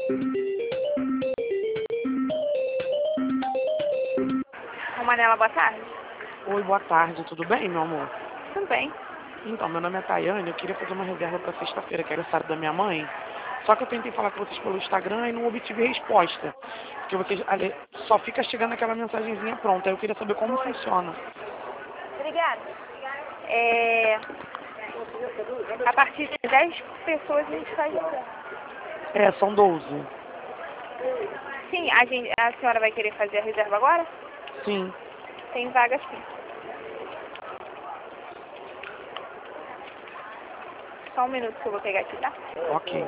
Manela, boa tarde. Oi, boa tarde, tudo bem, meu amor? Tudo bem. Então, meu nome é Tayane, eu queria fazer uma reserva para sexta-feira, que é aniversário da minha mãe. Só que eu tentei falar com vocês pelo Instagram e não obtive resposta. Porque vocês só fica chegando aquela mensagenzinha pronta. Eu queria saber como funciona. Obrigada. A partir de 10 pessoas a gente faz isso. São 12. Sim, a senhora vai querer fazer a reserva agora? Sim. Tem vaga sim. Só um minuto que eu vou pegar aqui, tá? Ok.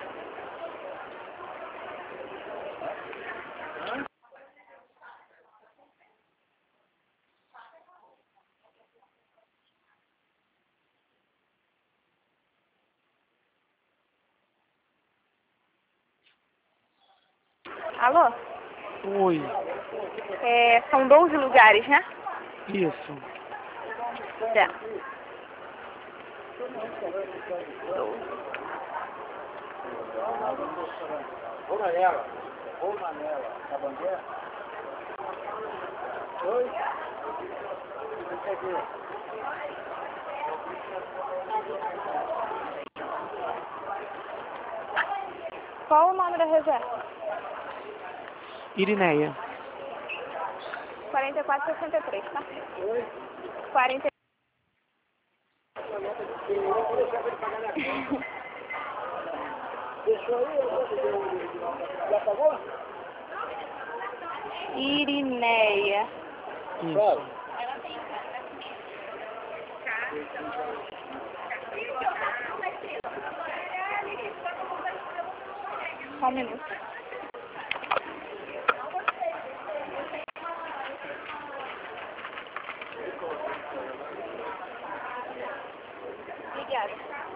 Alô? Oi. São 12 lugares, né? Isso. Certo. 12. Ô Manela, tá bom dia? Oi? Qual o nome da reserva? Irineia. 4463, tá? 40. Deixou aí? Já pagou? Irineia. Isso. Só um minuto. Obrigada.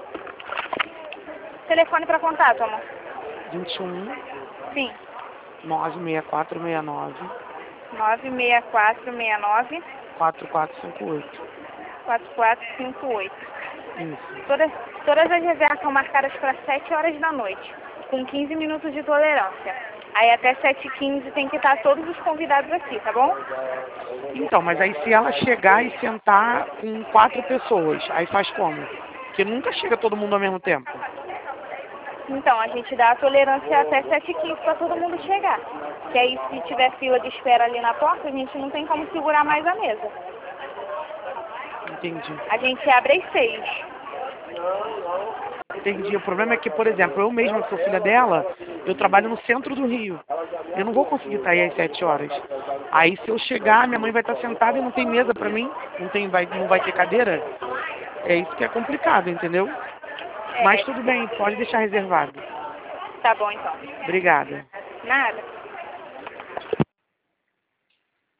Telefone para contato, amor. 21 Sim. 96469 96469 4458. 4458. Isso. Todas as reservas são marcadas para 7 horas da noite, com 15 minutos de tolerância. Aí até 7h15 tem que estar todos os convidados aqui, tá bom? Então, mas aí se ela chegar e sentar com 4 pessoas, aí faz como? Porque nunca chega todo mundo ao mesmo tempo. Então, a gente dá a tolerância até 7h15 para todo mundo chegar. Que aí, se tiver fila de espera ali na porta, a gente não tem como segurar mais a mesa. Entendi. A gente abre às 6. Entendi. O problema é que, por exemplo, eu mesma que sou filha dela, eu trabalho no centro do Rio. Eu não vou conseguir estar aí às 7 horas. Aí se eu chegar, minha mãe vai estar sentada e não tem mesa pra mim, não vai ter cadeira. É isso que é complicado, entendeu? Mas tudo bem, pode deixar reservado. Tá bom, então. Obrigada. Nada.